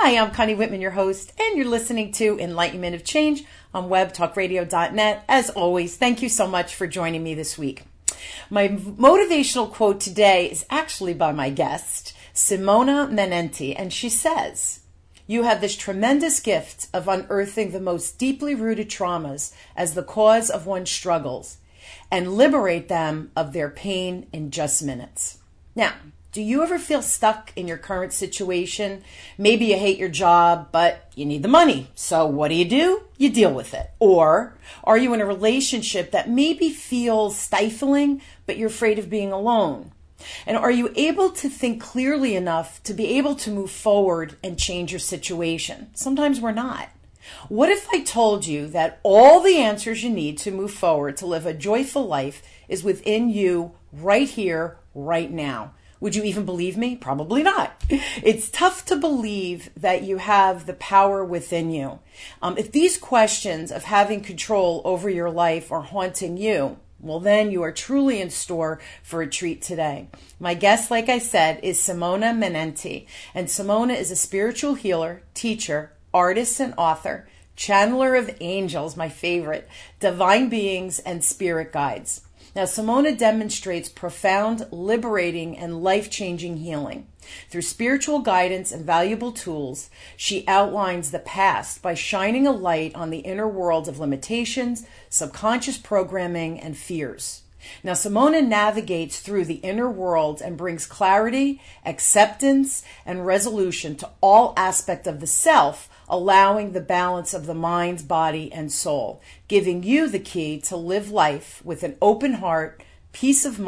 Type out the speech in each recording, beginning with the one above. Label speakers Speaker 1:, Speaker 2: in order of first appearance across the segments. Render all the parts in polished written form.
Speaker 1: Hi, I'm Connie Whitman, your host, and you're listening to Enlightenment of Change on webtalkradio.net. As always, thank you so much for joining me this week. My motivational quote today is actually by my guest, Simona Manenti, and she says, "You have this tremendous gift of unearthing the most deeply rooted traumas as the cause of one's struggles and liberate them of their pain in just minutes." Now, do you ever feel stuck in your current situation? Maybe you hate your job, but you need the money. So what do? You deal with it. Or are you in a relationship that maybe feels stifling, but you're afraid of being alone? And are you able to think clearly enough to be able to move forward and change your situation? Sometimes we're not. What if I told you that all the answers you need to move forward to live a joyful life is within you right here, right now? Would you even believe me? Probably not. It's tough to believe that you have the power within you. If these questions of having control over your life are haunting you, well, then you are truly in store for a treat today. My guest, like I said, is Simona Manenti. And Simona is a spiritual healer, teacher, artist, and author, channeler of angels, my favorite, divine beings, and spirit guides. Now, Simona demonstrates profound, liberating, and life-changing healing. Through spiritual guidance and valuable tools, she outlines the past by shining a light on the inner world of limitations, subconscious programming, and fears. Now, Simona navigates through the inner world and brings clarity, acceptance, and resolution to all aspects of the self, allowing the balance of the mind, body, and soul, giving you the key to live life with an open heart, peace of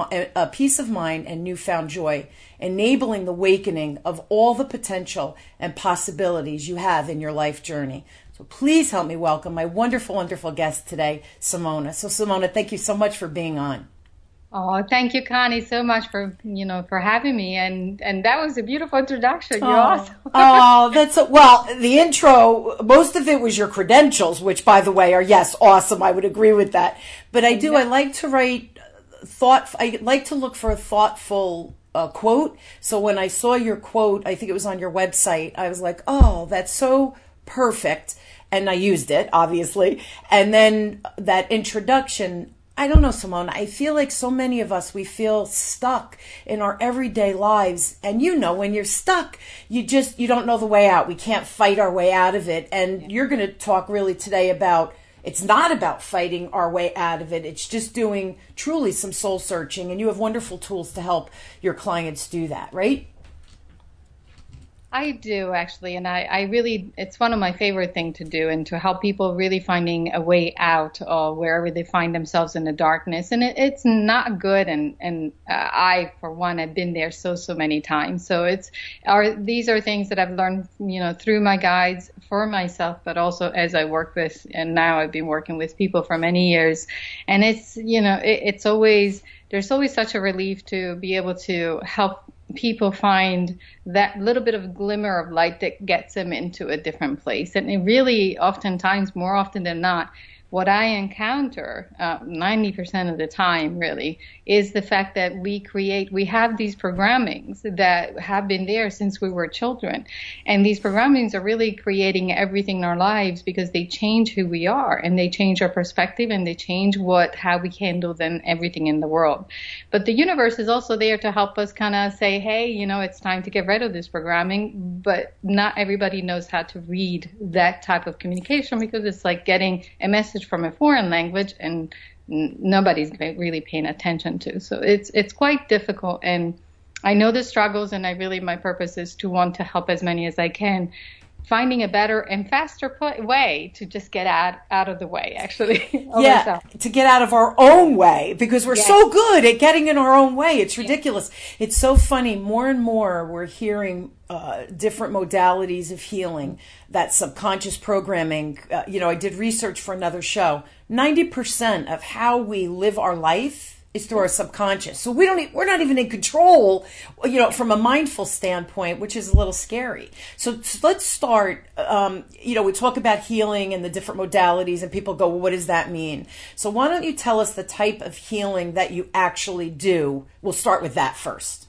Speaker 1: mind, and newfound joy, enabling the awakening of all the potential and possibilities you have in your life journey. So please help me welcome my wonderful, wonderful guest today, Simona. So Simona, thank you so much for being on.
Speaker 2: Oh, thank you, Connie, so much for having me, and that was a beautiful introduction. You're awesome.
Speaker 1: Well, the intro, most of it was your credentials, which, by the way, are yes, awesome. I would agree with that. But I like to write I like to look for a thoughtful quote. So when I saw your quote, I think it was on your website, I was like, oh, that's so perfect, and I used it, obviously. And then that introduction. I don't know, Simona, I feel like so many of us, we feel stuck in our everyday lives. And when you're stuck, you don't know the way out. We can't fight our way out of it. And you're going to talk really today about, it's not about fighting our way out of it. It's just doing truly some soul searching. And you have wonderful tools to help your clients do that, right?
Speaker 2: I do, actually, and I really, it's one of my favorite things to do, and to help people really finding a way out of wherever they find themselves in the darkness. And it's not good, and I, for one, have been there so many times. So these are things that I've learned, through my guides for myself, but also as I work with, and now I've been working with people for many years. And it's always, there's always such a relief to be able to help people find that little bit of glimmer of light that gets them into a different place. And it really, oftentimes, more often than not, what I encounter 90% of the time really is the fact that we have these programmings that have been there since we were children. And these programmings are really creating everything in our lives because they change who we are, and they change our perspective, and they change how we handle then everything in the world. But the universe is also there to help us kind of say, hey, it's time to get rid of this programming. But not everybody knows how to read that type of communication, because it's like getting a message from a foreign language and nobody's really paying attention to. So it's quite difficult, and I know the struggles, and my purpose is to want to help as many as I can, finding a better and faster way to just get out of the way, actually.
Speaker 1: To get out of our own way, because we're so good at getting in our own way. It's ridiculous. It's so funny. More and more we're hearing different modalities of healing, that subconscious programming. I did research for another show. 90% of how we live our life is through our subconscious. So we're not even in control, from a mindful standpoint, which is a little scary. So let's start, we talk about healing and the different modalities, and people go, well, what does that mean? So why don't you tell us the type of healing that you actually do? We'll start with that first.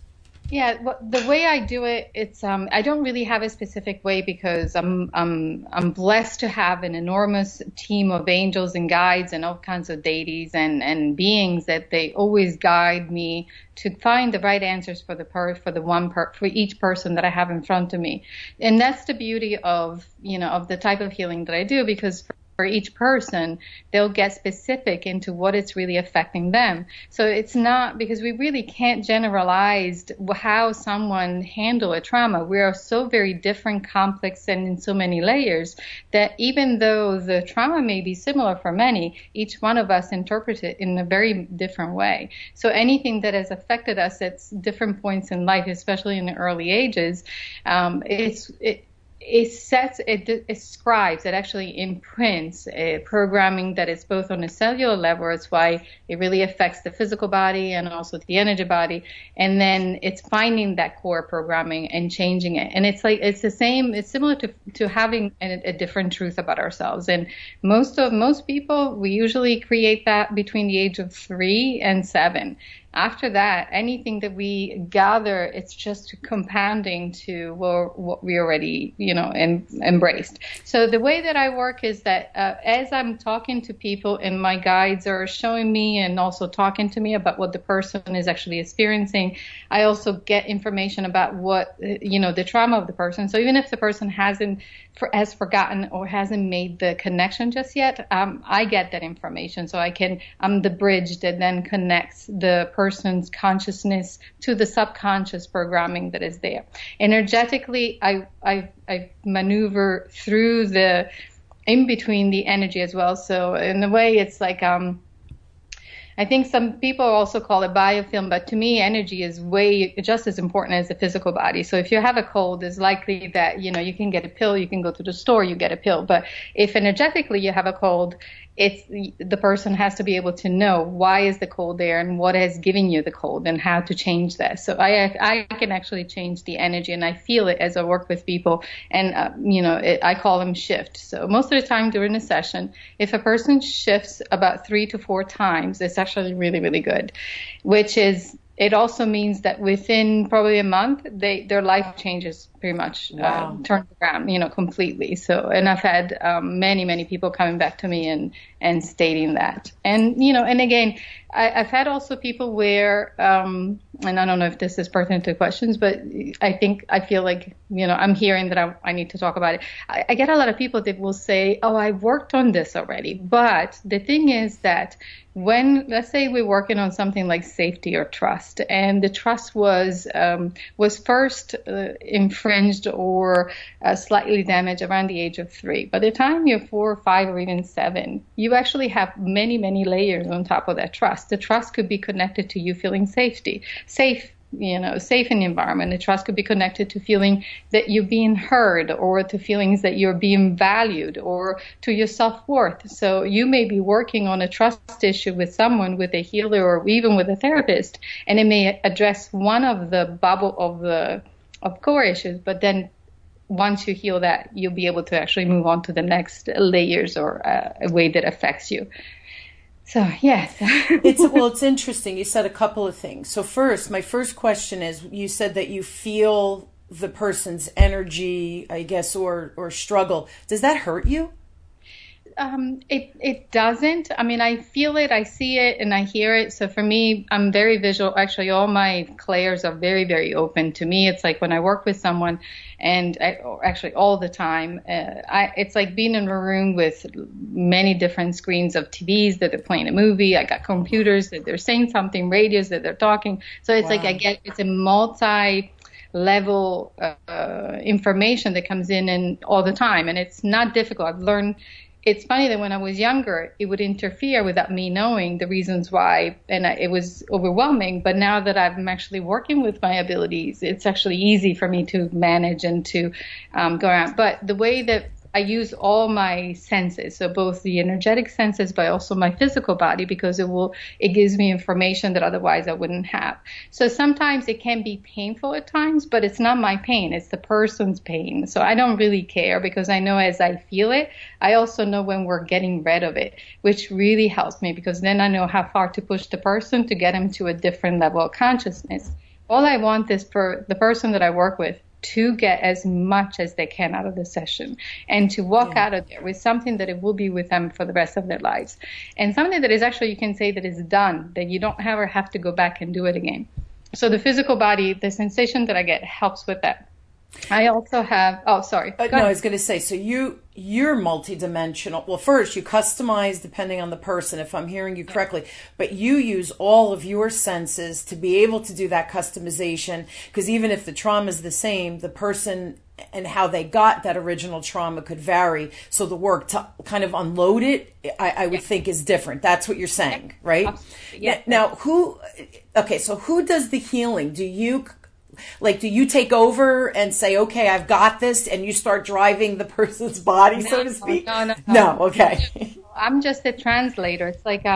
Speaker 2: Yeah, well, the way I do it, it's I don't really have a specific way because I'm blessed to have an enormous team of angels and guides and all kinds of deities and beings that they always guide me to find the right answers for for each person that I have in front of me. And that's the beauty of, of the type of healing that I do, because for each person, they'll get specific into what it's really affecting them. So it's not, because we really can't generalize how someone handle a trauma. We are so very different, complex, and in so many layers that even though the trauma may be similar for many, each one of us interpret it in a very different way. So anything that has affected us at different points in life, especially in the early ages, it describes, it actually imprints a programming that is both on a cellular level. It's why it really affects the physical body and also the energy body. And then it's finding that core programming and changing it. And it's the same, it's similar to having a different truth about ourselves. And most people, we usually create that between the age of 3 and 7. After that, anything that we gather, it's just compounding to what we already, embraced. So the way that I work is that as I'm talking to people and my guides are showing me and also talking to me about what the person is actually experiencing, I also get information about what, the trauma of the person. So even if the person has forgotten or hasn't made the connection just yet, I get that information. So I'm the bridge that then connects the person's consciousness to the subconscious programming that is there. Energetically, I maneuver through in between the energy as well. So in a way, it's like, I think some people also call it biofilm, but to me, energy is just as important as the physical body. So if you have a cold, it's likely that, you can get a pill, you can go to the store, you get a pill. But if energetically you have a cold, the person has to be able to know why is the cold there and what has given you the cold and how to change that. So I can actually change the energy, and I feel it as I work with people, and I call them shift. So most of the time during a session, if a person shifts about 3 to 4 times, it's actually really, really good, it also means that within probably a month, their life changes pretty much, turns around, completely. So, and I've had many, many people coming back to me and stating that. And, and again, I've had also people where, and I don't know if this is pertinent to questions, but I feel like, I'm hearing that I need to talk about it. I get a lot of people that will say, oh, I worked on this already. But the thing is that let's say we're working on something like safety or trust, and the trust was first infringed or slightly damaged around the age of 3. By the time you're 4 or 5 or even 7, you actually have many, many layers on top of that trust. The trust could be connected to you feeling safe in the environment. The trust could be connected to feeling that you're being heard, or to feelings that you're being valued, or to your self-worth. So you may be working on a trust issue with someone, with a healer, or even with a therapist, and it may address one of the bubble of core issues, but then once you heal that, you'll be able to actually move on to the next layers or a way that affects you. So, yes.
Speaker 1: It's interesting. You said a couple of things. So first, my first question is, you said that you feel the person's energy, I guess, or struggle. Does that hurt you?
Speaker 2: It doesn't. I mean, I feel it, I see it, and I hear it. So for me, I'm very visual. Actually, all my clairs are very, very open. To me, it's like when I work with someone, and actually all the time, it's like being in a room with many different screens of TVs that they're playing a movie. I got computers that they're saying something, radios that they're talking. So it's like it's a multi-level information that comes in and all the time, and it's not difficult. I've learned. It's funny that when I was younger, it would interfere without me knowing the reasons why, and it was overwhelming. But now that I'm actually working with my abilities, it's actually easy for me to manage and to go around. But the way that I use all my senses, so both the energetic senses, but also my physical body, because it gives me information that otherwise I wouldn't have. So sometimes it can be painful at times, but it's not my pain, it's the person's pain. So I don't really care, because I know as I feel it, I also know when we're getting rid of it, which really helps me, because then I know how far to push the person to get them to a different level of consciousness. all I want is for the person that I work with to get as much as they can out of the session and to walk out of there with something that it will be with them for the rest of their lives. And something that is actually, you can say that is done, that you don't ever have to go back and do it again. So the physical body, the sensation that I get helps with that. I also have, oh, sorry.
Speaker 1: No, I was going to say, so you're multidimensional. Well, first, you customize depending on the person, if I'm hearing you correctly, but you use all of your senses to be able to do that customization, because even if the trauma is the same, the person and how they got that original trauma could vary. So the work to kind of unload it, I would think is different. That's what you're saying, right?
Speaker 2: Yeah.
Speaker 1: Now, who does the healing? Do you take over and say, okay, I've got this, and you start driving the person's body, so to speak? No, okay.
Speaker 2: I'm just a translator. It's like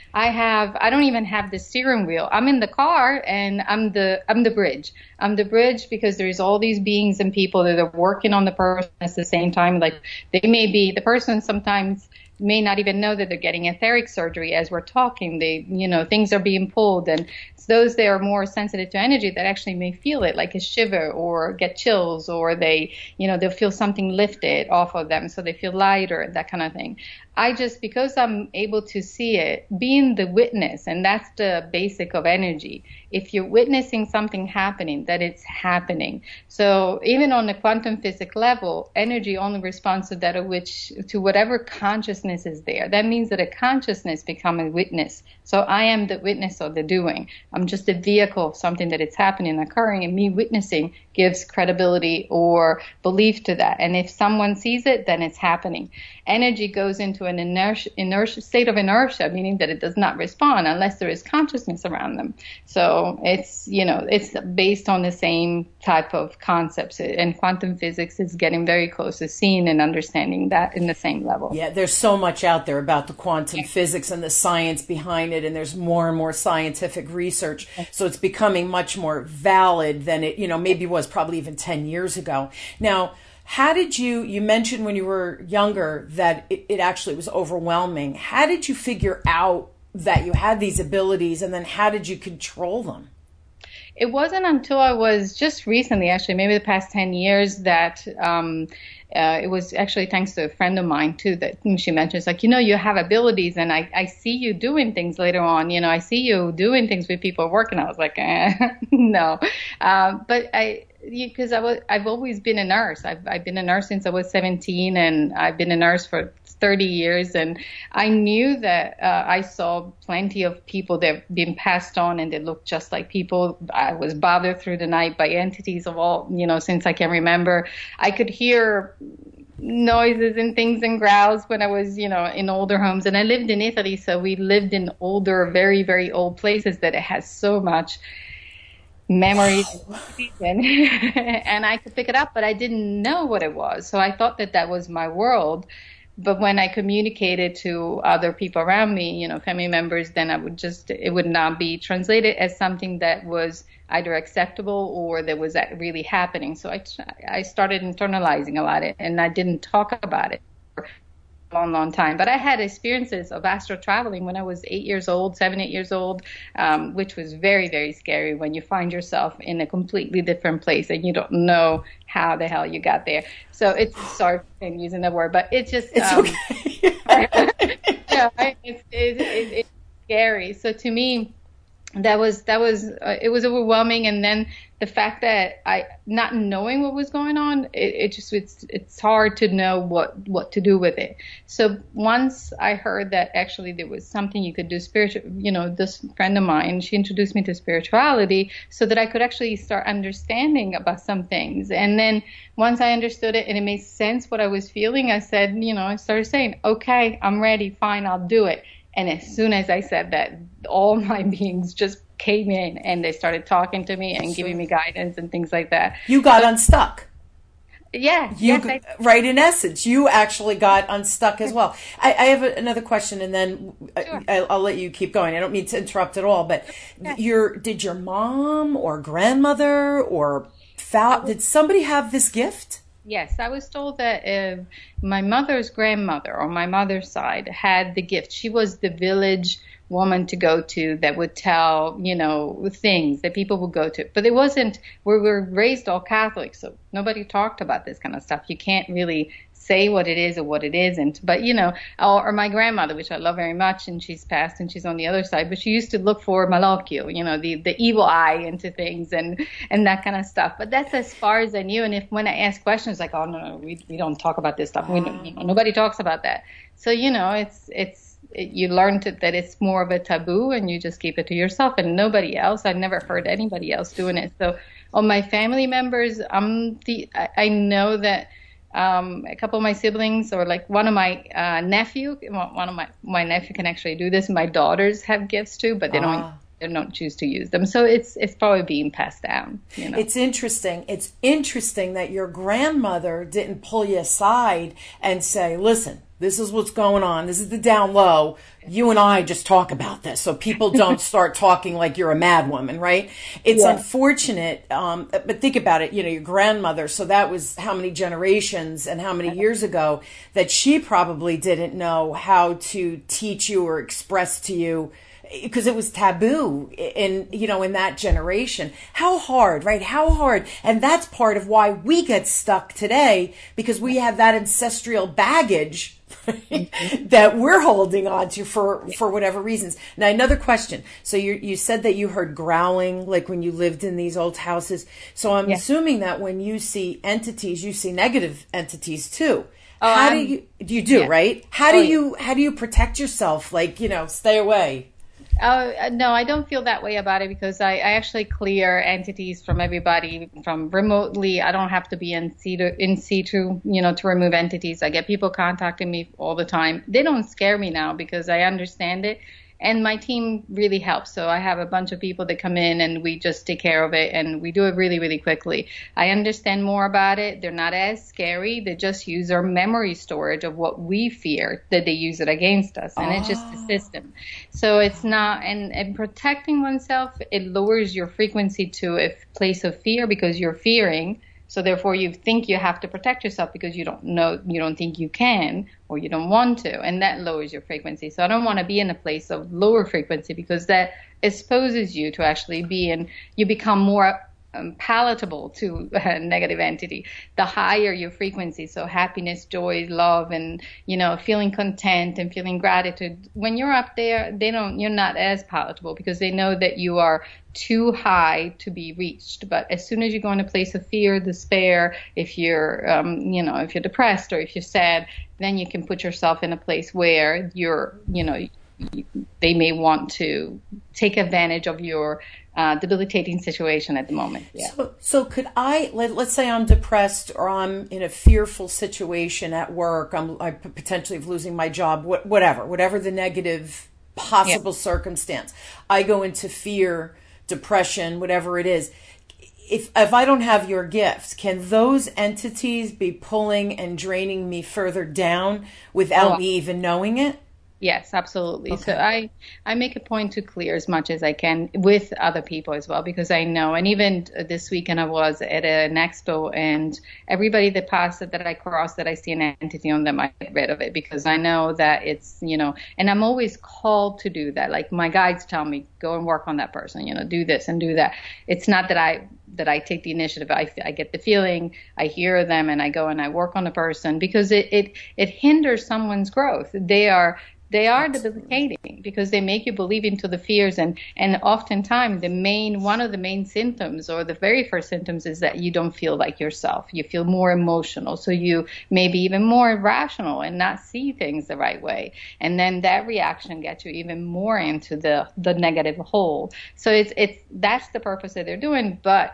Speaker 2: I don't even have the steering wheel. I'm in the car and I'm the bridge. I'm the bridge because there's all these beings and people that are working on the person at the same time. Like the person sometimes may not even know that they're getting etheric surgery as we're talking. Things are being pulled, and it's those that are more sensitive to energy that actually may feel it, like a shiver or get chills, or they'll feel something lifted off of them, so they feel lighter, that kind of thing. Because I'm able to see it, being the witness, and that's the basic of energy. If you're witnessing something happening, that it's happening. So even on the quantum physics level, energy only responds to that to whatever consciousness is there. That means that a consciousness becomes a witness. So I am the witness of the doing. I'm just a vehicle of something that is happening, occurring, and me witnessing gives credibility or belief to that. And if someone sees it, then it's happening. Energy goes into an inertia state of inertia, meaning that it does not respond unless there is consciousness around them. So it's based on the same type of concepts, and quantum physics is getting very close to seeing and understanding that in the same level.
Speaker 1: Yeah, there's so much out there about the quantum physics and the science behind it, and there's more and more scientific research. So it's becoming much more valid than it, maybe was probably even 10 years ago. Now, how did you mentioned when you were younger that it actually was overwhelming. How did you figure out that you had these abilities, and then how did you control them?
Speaker 2: It wasn't until I was just recently, actually, maybe the past 10 years, that it was actually thanks to a friend of mine, too, that she mentioned, it's like, you have abilities, and I see you doing things later on. I see you doing things with people working. I was like, no. But because I've always been a nurse. I've been a nurse since I was 17, and I've been a nurse for 30 years, and I knew that I saw plenty of people that have been passed on and they looked just like people. I was bothered through the night by entities of all, since I can remember. I could hear noises and things and growls when I was, in older homes. And I lived in Italy, so we lived in older, very, very old places that it has so much memories and I could pick it up, but I didn't know what it was. So I thought that was my world. But when I communicated to other people around me, family members, then it would not be translated as something that was either acceptable or that was really happening. So I started internalizing a lot of it, and I didn't talk about it for a long time. But I had experiences of astral traveling when I was 8 years old, 7, 8 years old, which was very, very scary when you find yourself in a completely different place and you don't know how the hell you got there. So sorry for using that word, but it's okay. It's scary. So to me, it was overwhelming. And then the fact that not knowing what was going on, it's hard to know what to do with it. So once I heard that actually there was something you could do spiritual, this friend of mine, she introduced me to spirituality so that I could actually start understanding about some things. And then once I understood it and it made sense what I was feeling, I said, I started saying, okay, I'm ready, fine, I'll do it. And as soon as I said that, all my beings just came in and they started talking to me and giving me guidance and things like that.
Speaker 1: You got unstuck.
Speaker 2: Yeah.
Speaker 1: Right, in essence, you actually got unstuck as well. I have another question, and then sure. I'll let you keep going. I don't mean to interrupt at all, but did your mom or grandmother or did somebody have this gift?
Speaker 2: Yes, I was told that my mother's grandmother on my mother's side had the gift. She was the village woman to go to that would tell, things that people would go to. But it wasn't, we were raised all Catholic, so nobody talked about this kind of stuff. You can't really say what it is or what it isn't. But, or my grandmother, which I love very much, and she's passed and she's on the other side, but she used to look for malocchio, the evil eye into things and that kind of stuff. But that's as far as I knew. And when I ask questions like, oh, no, we don't talk about this stuff. Nobody talks about that. So, you learn that it's more of a taboo and you just keep it to yourself and nobody else. I've never heard anybody else doing it. So on my family members, I know that a couple of my siblings or like one of my nephew can actually do this. My daughters have gifts too, but they don't choose to use them. So it's probably being passed down.
Speaker 1: It's interesting. It's interesting that your grandmother didn't pull you aside and say, listen, this is what's going on. This is the down low. You and I just talk about this so people don't start talking like you're a mad woman, right? It's unfortunate, but think about it, your grandmother, so that was how many generations and how many years ago that she probably didn't know how to teach you or express to you because it was taboo in that generation. How hard, right? How hard. And that's part of why we get stuck today because we have that ancestral baggage that we're holding on to for whatever reasons. Now, another question. So you said that you heard growling like when you lived in these old houses. So I'm assuming that when you see entities, you see negative entities too. How do you do, right? How do you protect yourself? Like, stay away.
Speaker 2: No, I don't feel that way about it because I actually clear entities from everybody from remotely. I don't have to be in situ, to remove entities. I get people contacting me all the time. They don't scare me now because I understand it. And my team really helps. So I have a bunch of people that come in and we just take care of it and we do it really, really quickly. I understand more about it. They're not as scary. They just use our memory storage of what we fear that they use it against us. And it's just a system. So it's not, and protecting oneself, it lowers your frequency to a place of fear because you're fearing. So therefore you think you have to protect yourself because you don't think you can or you don't want to, and that lowers your frequency. So I don't want to be in a place of lower frequency because that exposes you to actually you become more palatable to a negative entity. The higher your frequency, so happiness, joy, love, and feeling content and feeling gratitude. When you're up there, you're not as palatable because they know that you are too high to be reached. But as soon as you go in a place of fear, despair, if you're if you're depressed or if you're sad, then you can put yourself in a place where they may want to take advantage of your debilitating situation at the moment. Yeah.
Speaker 1: So could let's say I'm depressed or I'm in a fearful situation at work. I potentially losing my job, whatever the negative possible circumstance. I go into fear, depression, whatever it is. If I don't have your gifts, can those entities be pulling and draining me further down without me even knowing it?
Speaker 2: Yes, absolutely.
Speaker 1: Okay.
Speaker 2: So I make a point to clear as much as I can with other people as well, because I know, and even this weekend I was at an expo and everybody that passed it, that I cross, that I see an entity on them, I get rid of it because I know that it's, and I'm always called to do that. Like my guides tell me, go and work on that person, do this and do that. It's not that I take the initiative. I get the feeling, I hear them, and I go and I work on the person because it hinders someone's growth. They are debilitating because they make you believe into the fears, and oftentimes one of the main symptoms or the very first symptoms is that you don't feel like yourself. You feel more emotional, so you may be even more irrational and not see things the right way, and then that reaction gets you even more into the negative hole. So that's the purpose that they're doing, but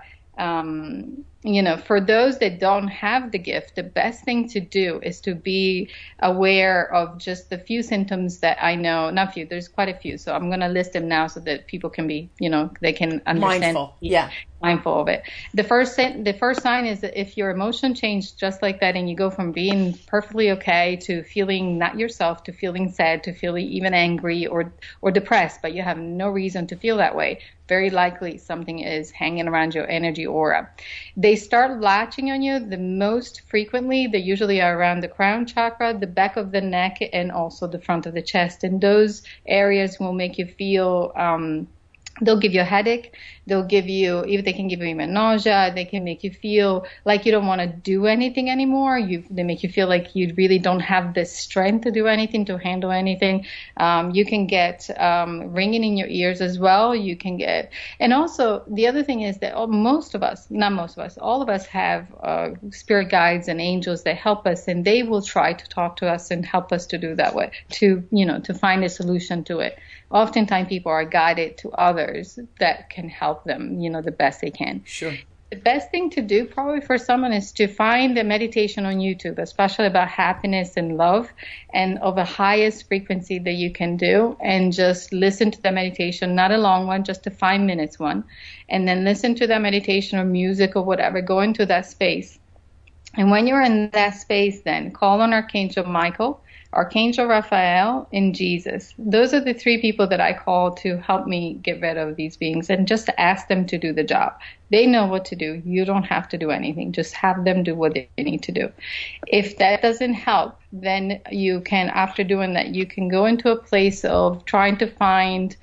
Speaker 2: for those that don't have the gift, the best thing to do is to be aware of just the few symptoms that I know. Not few, there's quite a few. So I'm going to list them now so that people can be, they can understand. Mindful of it. The first sign is that if your emotion changed just like that and you go from being perfectly okay to feeling not yourself, to feeling sad, to feeling even angry or depressed, but you have no reason to feel that way, very likely something is hanging around your energy aura. They they start latching on you the most frequently. They usually are around the crown chakra, the back of the neck, and also the front of the chest. And those areas will make you feel, they'll give you a headache. They'll give you, if they can give you even nausea, they can make you feel like you don't want to do anything anymore. They make you feel like you really don't have the strength to do anything, to handle anything. You can get ringing in your ears as well. You can get, and also the other thing is that most of us, not most of us, all of us have spirit guides and angels that help us, and they will try to talk to us and help us to do that way, to find a solution to it. Oftentimes people are guided to others that can help them, the best they can.
Speaker 1: Sure.
Speaker 2: The best thing to do probably for someone is to find a meditation on YouTube, especially about happiness and love, and of the highest frequency that you can do, and just listen to the meditation, not a long one, just a 5 minutes one, and then listen to that meditation or music or whatever, go into that space. And when you're in that space, then call on Archangel Michael, Archangel Raphael, and Jesus. Those are the three people that I call to help me get rid of these beings, and just to ask them to do the job. They know what to do. You don't have to do anything. Just have them do what they need to do. If that doesn't help, then you can, after doing that, you can go into a place of trying to find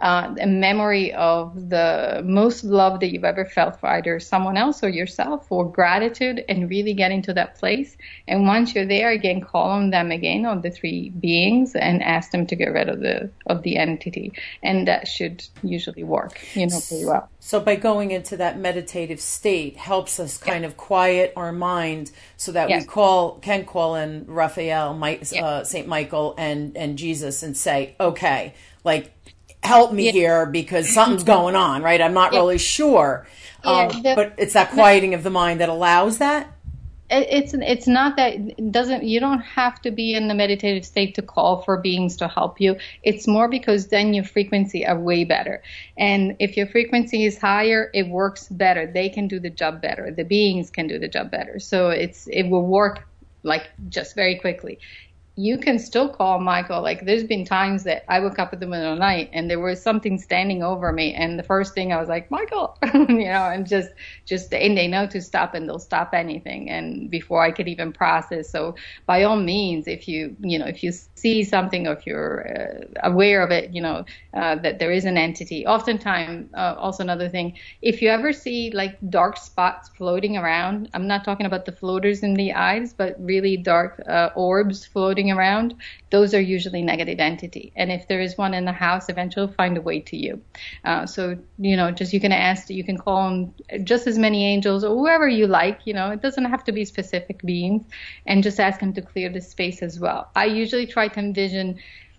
Speaker 2: a memory of the most love that you've ever felt for either someone else or yourself, or gratitude, and really get into that place. And once you're there, again, call on them again, on the three beings, and ask them to get rid of the entity. And that should usually work, pretty well.
Speaker 1: So by going into that meditative state helps us kind of quiet our mind, so that we can call in Raphael, Saint Michael, and Jesus, and say, okay, like, help me here, because something's going on, right? I'm not really sure. But it's that quieting of the mind that allows that?
Speaker 2: It's not that it doesn't, you don't have to be in the meditative state to call for beings to help you. It's more because then your frequency are way better. And if your frequency is higher, it works better. They can do the job better. The beings can do the job better. So it will work like just very quickly. You can still call Michael. Like, there's been times that I woke up in the middle of the night and there was something standing over me, and the first thing I was like, Michael, and just and they know to stop, and they'll stop anything, and before I could even process. So by all means, if you see something, or if you're aware of it, that there is an entity. Oftentimes, also another thing, if you ever see like dark spots floating around, I'm not talking about the floaters in the eyes, but really dark orbs floating around, those are usually negative entity. And if there is one in the house, eventually it'll find a way to you. So, just you can call on just as many angels or whoever you like, it doesn't have to be specific beings, and just ask them to clear the space as well. I usually try to envision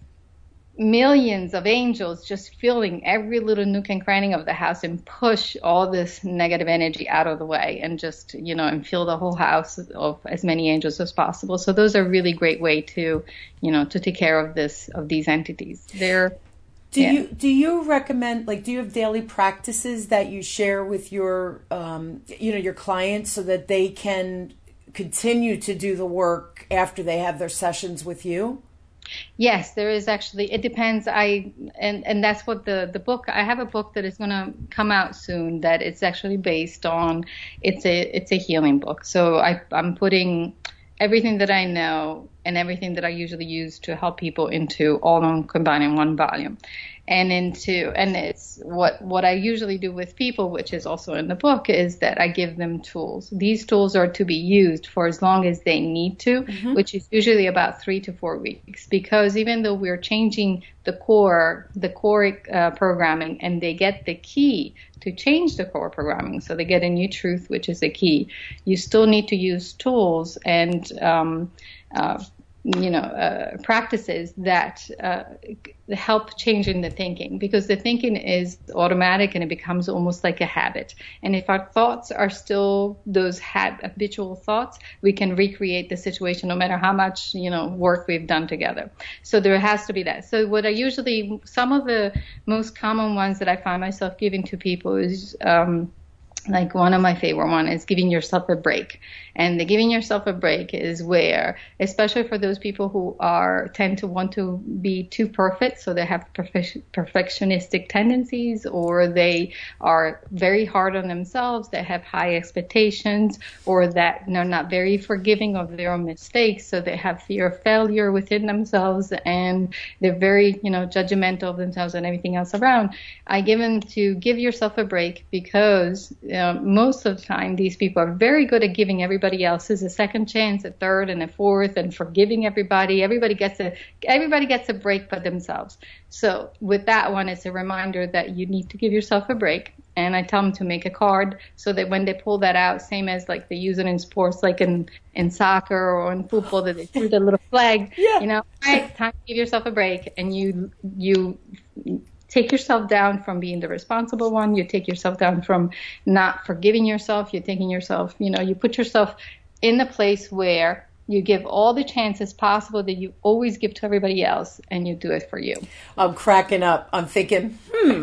Speaker 2: millions of angels just filling every little nook and cranny of the house, and push all this negative energy out of the way, and just, and fill the whole house of as many angels as possible. So those are a really great way to, to take care of these entities.
Speaker 1: Do you recommend, do you have daily practices that you share with your, your clients, so that they can continue to do the work after they have their sessions with you?
Speaker 2: Yes, there is actually. It depends. And that's what the book. I have a book that is going to come out soon that it's actually based on. It's a healing book. So I'm putting everything that I know and everything that I usually use to help people into all combined in one volume. And it's what I usually do with people, which is also in the book, is that I give them tools. These tools are to be used for as long as they need to, which is usually about 3 to 4 weeks. Because even though we're changing the core programming, and they get the key to change the core programming, so they get a new truth, which is the key, you still need to use tools and practices that help changing the thinking, because the thinking is automatic and it becomes almost like a habit. And if our thoughts are still those habitual thoughts, we can recreate the situation no matter how much, work we've done together. So there has to be that. So some of the most common ones that I find myself giving to people is, like one of my favorite one is giving yourself a break. And the giving yourself a break is where, especially for those people who tend to want to be too perfect, so they have perfectionistic tendencies, or they are very hard on themselves, they have high expectations, or that they're not very forgiving of their own mistakes, so they have fear of failure within themselves, and they're very, judgmental of themselves and everything else around. I give them to give yourself a break, because most of the time these people are very good at giving everybody else a second chance, a third, and a fourth, and forgiving everybody. Everybody gets a break but themselves. So with that one, it's a reminder that you need to give yourself a break. And I tell them to make a card so that when they pull that out, same as like they use it in sports, like in soccer or in football, that they threw the little flag, all right, time to give yourself a break. And you take yourself down from being the responsible one. You take yourself down from not forgiving yourself. You're taking yourself, you put yourself in the place where you give all the chances possible that you always give to everybody else, and you do it for you.
Speaker 1: I'm cracking up. I'm thinking,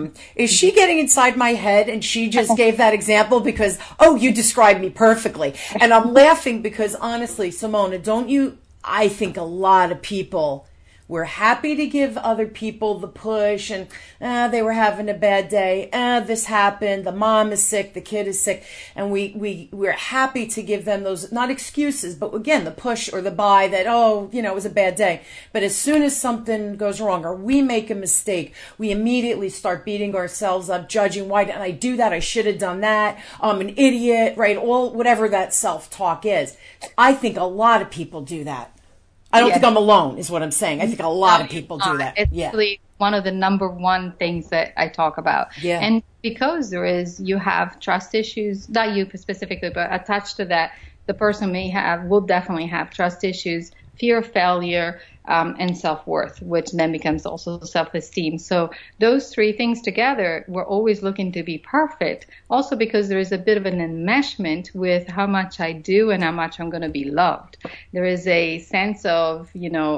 Speaker 1: is she getting inside my head? And she just gave that example because, you described me perfectly. And I'm laughing because honestly, Simona, I think a lot of people, we're happy to give other people the push, and they were having a bad day. This happened. The mom is sick. The kid is sick. And we're happy to give them those, not excuses, but again, the push or the buy that, it was a bad day. But as soon as something goes wrong or we make a mistake, we immediately start beating ourselves up, judging, why didn't I do that? I should have done that. I'm an idiot, right? Whatever that self-talk is. I think a lot of people do that. I don't think I'm alone, is what I'm saying. I think a lot of people do that.
Speaker 2: It's really one of the number one things that I talk about.
Speaker 1: Yeah.
Speaker 2: And because you have trust issues, not you specifically, but attached to that, the person will definitely have trust issues, fear of failure, and self-worth, which then becomes also self-esteem. So those three things together, we're always looking to be perfect. Also because there is a bit of an enmeshment with how much I do and how much I'm going to be loved. There is a sense of,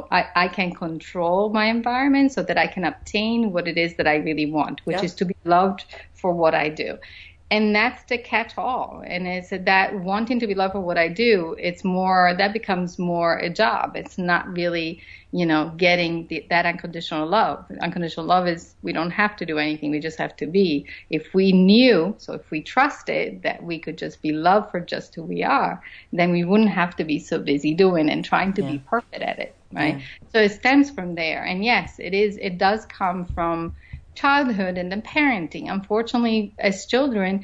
Speaker 2: I can control my environment so that I can obtain what it is that I really want, which is to be loved for what I do. And that's the catch-all. And it's that wanting to be loved for what I do, that becomes more a job. It's not really, getting that unconditional love. Unconditional love is we don't have to do anything. We just have to be. If we trusted that we could just be loved for just who we are, then we wouldn't have to be so busy doing and trying to be perfect at it, right? Yeah. So it stems from there. And yes, it does come from childhood and then parenting. Unfortunately, as children,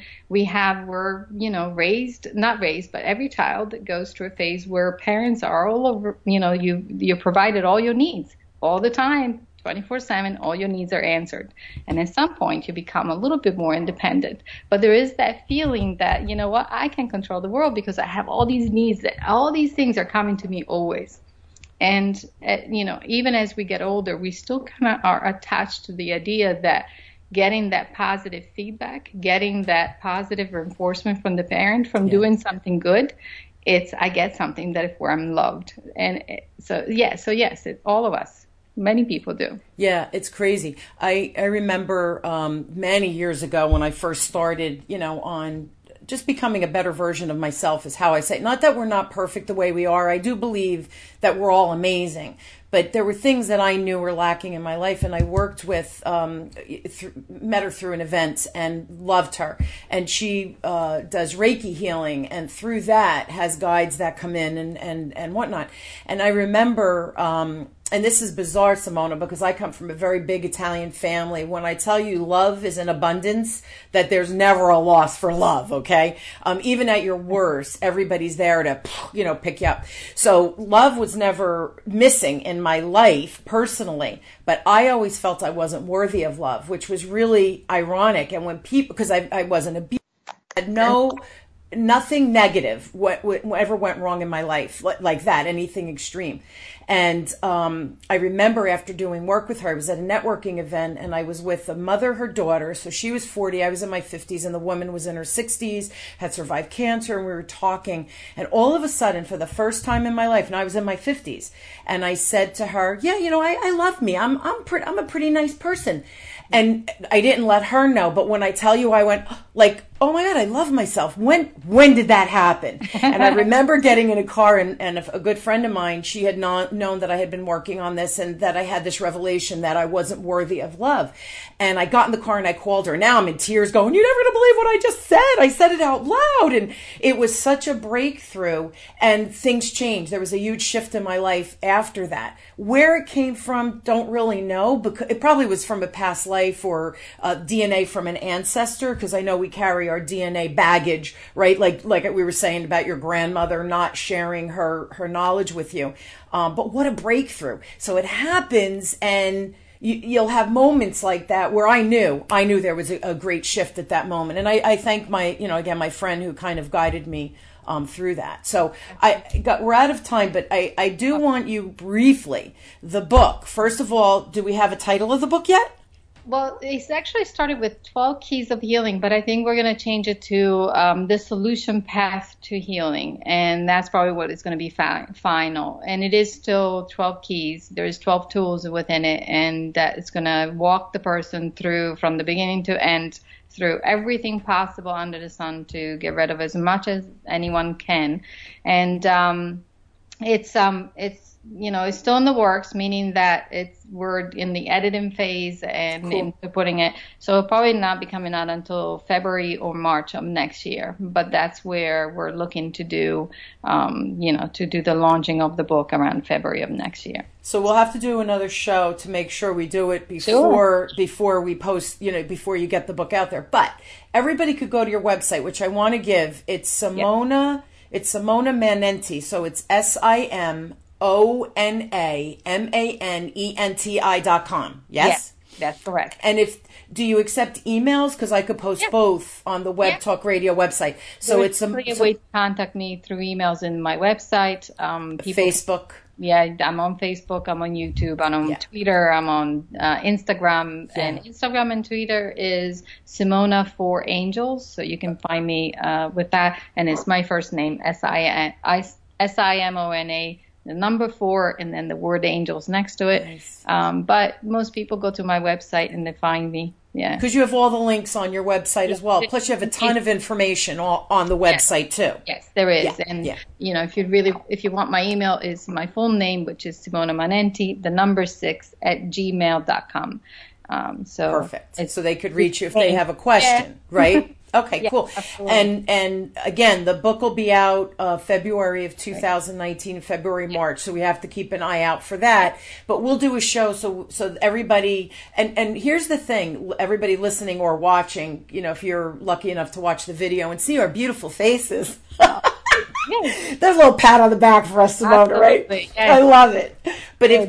Speaker 2: not raised, but every child goes through a phase where parents are all over, you're provided all your needs all the time, 24/7, all your needs are answered. And at some point you become a little bit more independent. But there is that feeling that, I can control the world because I have all these needs, that all these things are coming to me always. And, even as we get older, we still kind of are attached to the idea that getting that positive feedback, getting that positive reinforcement from the parent, from doing something good, I get something that I'm loved. And yes, all of us. Many people do.
Speaker 1: Yeah, it's crazy. I remember many years ago when I first started, on just becoming a better version of myself is how I say. Not that we're not perfect the way we are. I do believe that we're all amazing. But there were things that I knew were lacking in my life, and I worked with, met her through an event and loved her. And she does Reiki healing, and through that has guides that come in and whatnot. And I remember, and this is bizarre, Simona, because I come from a very big Italian family. When I tell you love is in abundance, that there's never a loss for love, okay? Even at your worst, everybody's there to, pick you up. So love was never missing in my life personally, but I always felt I wasn't worthy of love, which was really ironic. And when people, because I wasn't abused, I had nothing negative whatever went wrong in my life like that, anything extreme. And I remember after doing work with her, I was at a networking event and I was with a mother, her daughter. So she was 40, I was in my 50s, and the woman was in her 60s, had survived cancer, and we were talking. And all of a sudden, for the first time in my life, and I was in my 50s, and I said to her, I love me. I'm a pretty nice person. And I didn't let her know, but when I tell you, I went like oh my God, I love myself. When did that happen? And I remember getting in a car, and a good friend of mine, she had not known that I had been working on this and that I had this revelation that I wasn't worthy of love. And I got in the car and I called her. Now I'm in tears going, you're never going to believe what I just said. I said it out loud. And it was such a breakthrough, and things changed. There was a huge shift in my life after that. Where it came from, don't really know, because it probably was from a past life or DNA from an ancestor, because I know we carry our DNA baggage, right? Like we were saying about your grandmother not sharing her knowledge with you. But what a breakthrough. So it happens, and you'll have moments like that where I knew there was a great shift at that moment. And I thank my friend who kind of guided me through that. So we're out of time, but I do want you briefly, the book. First of all, do we have a title of the book yet?
Speaker 2: Well, it's actually started with 12 Keys of Healing, but I think we're going to change it to the Solution Path to Healing. And that's probably what is going to be final. And it is still 12 keys. There's 12 tools within it, and that it's going to walk the person through from the beginning to end, through everything possible under the sun to get rid of as much as anyone can. And it's still in the works, meaning that we're in the editing phase and
Speaker 1: cool.
Speaker 2: into putting it. So it'll probably not be coming out until February or March of next year. But that's where we're looking to do, to do the launching of the book around February of next year.
Speaker 1: So we'll have to do another show to make sure we do it before we post, before you get the book out there. But everybody could go to your website, which I want to give. It's Simona. Yep. It's Simona Manenti. So it's SIMONAMANENTI.com. Yes?
Speaker 2: That's correct.
Speaker 1: And do you accept emails? Because I could post both on the Web Talk Radio website. So it's a
Speaker 2: way to contact me through emails in my website.
Speaker 1: Facebook.
Speaker 2: Yeah, I'm on Facebook. I'm on YouTube. I'm on Twitter. I'm on Instagram. Yeah. And Instagram and Twitter is Simona for Angels. So you can find me with that. And it's my first name, SIMONA. The number 4, and then the word angels next to it. Nice. But most people go to my website and they find me. Yeah.
Speaker 1: Because you have all the links on your website as well. Plus you have a ton of information on the website too.
Speaker 2: Yes, there is. Yeah. And, if you want my email, is my full name, which is Simona Manenti, the number 6 @gmail.com.
Speaker 1: Perfect. So they could reach you if they have a question, right? Okay, cool. Absolutely. And again, the book will be out February of 2019, February, March. So we have to keep an eye out for that. But we'll do a show so everybody, and here's the thing, everybody listening or watching, if you're lucky enough to watch the video and see our beautiful faces. There's a little pat on the back for us, Simona, right? Yes. I love it. But if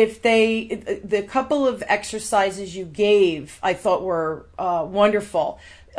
Speaker 1: the couple of exercises you gave, I thought were wonderful.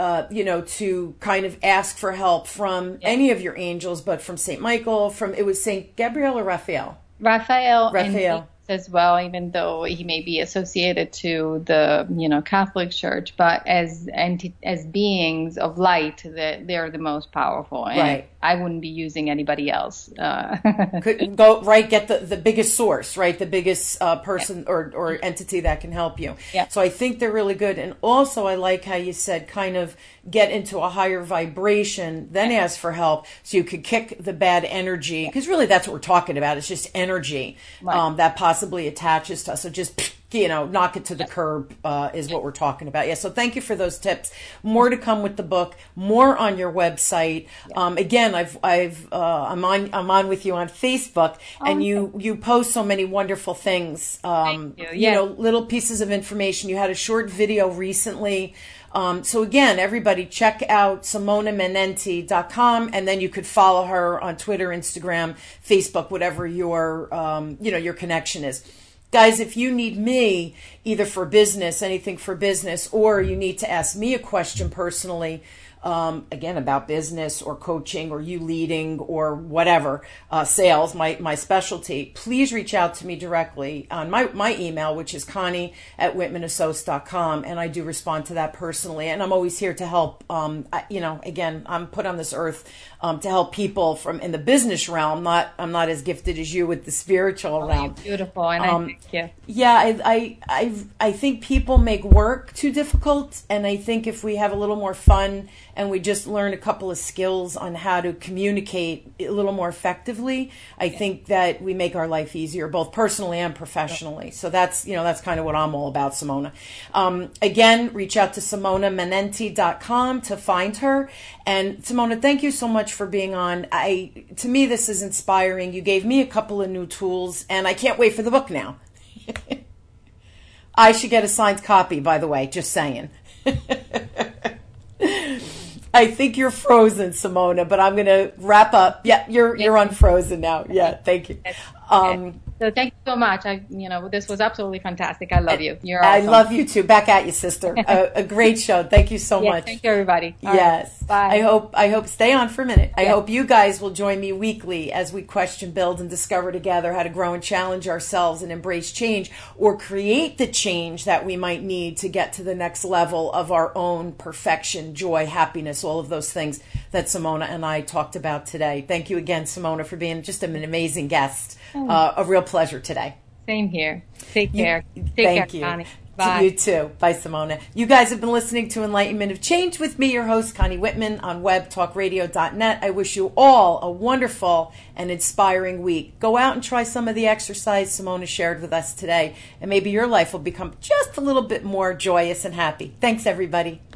Speaker 1: To kind of ask for help from any of your angels, but from St. Michael, it was St. Gabriel or Raphael?
Speaker 2: Raphael. As well, even though he may be associated to the Catholic Church, but as beings of light, they're the most powerful, and right. I wouldn't be using anybody else.
Speaker 1: Could go right, get the biggest source, right? The biggest person or entity that can help you.
Speaker 2: Yeah.
Speaker 1: So I think they're really good, and also I like how you said kind of get into a higher vibration, then ask for help, so you could kick the bad energy, because really that's what we're talking about. It's just energy that possibly attaches to us. So just knock it to the curb is what we're talking about. Yeah. So thank you for those tips. More to come with the book. More on your website. Again, I'm on with you on Facebook, and you post so many wonderful things.
Speaker 2: Thank you.
Speaker 1: Little pieces of information. You had a short video recently. So again, everybody check out SimonaManenti.com, and then you could follow her on Twitter, Instagram, Facebook, whatever your connection is. Guys, if you need me either for business, anything for business, or you need to ask me a question personally, again, about business or coaching or you leading or whatever, sales, my specialty, please reach out to me directly on my email, which is Connie@WhitmanAssociates.com, and I do respond to that personally. And I'm always here to help. Again, I'm put on this earth to help people in the business realm. I'm not as gifted as you with the spiritual realm.
Speaker 2: Beautiful, and I thank you.
Speaker 1: Yeah, I think people make work too difficult, and I think if we have a little more fun and we just learn a couple of skills on how to communicate a little more effectively, I think that we make our life easier, both personally and professionally. So that's kind of what I'm all about, Simona. Again, reach out to SimonaManenti.com to find her. And Simona, thank you so much for being on. To me, this is inspiring. You gave me a couple of new tools, and I can't wait for the book now. I should get a signed copy, by the way, just saying. I think you're frozen, Simona, but I'm going to wrap up. Yeah, you're unfrozen now. Yeah, thank you.
Speaker 2: So thank you so much. This was absolutely fantastic. I love you. You're awesome.
Speaker 1: I love you too. Back at you, sister. A great show. Thank you so much.
Speaker 2: Thank you, everybody. All
Speaker 1: yes.
Speaker 2: Right.
Speaker 1: Bye. I hope stay on for a minute. I hope you guys will join me weekly as we question, build, and discover together how to grow and challenge ourselves and embrace change, or create the change that we might need to get to the next level of our own perfection, joy, happiness, all of those things that Simona and I talked about today. Thank you again, Simona, for being just an amazing guest. A real pleasure today.
Speaker 2: Same here. Take care.
Speaker 1: Thank you.
Speaker 2: Connie. Bye.
Speaker 1: You too. Bye, Simona. You guys have been listening to Enlightenment of Change with me, your host, Connie Whitman, on webtalkradio.net. I wish you all a wonderful and inspiring week. Go out and try some of the exercise Simona shared with us today, and maybe your life will become just a little bit more joyous and happy. Thanks, everybody.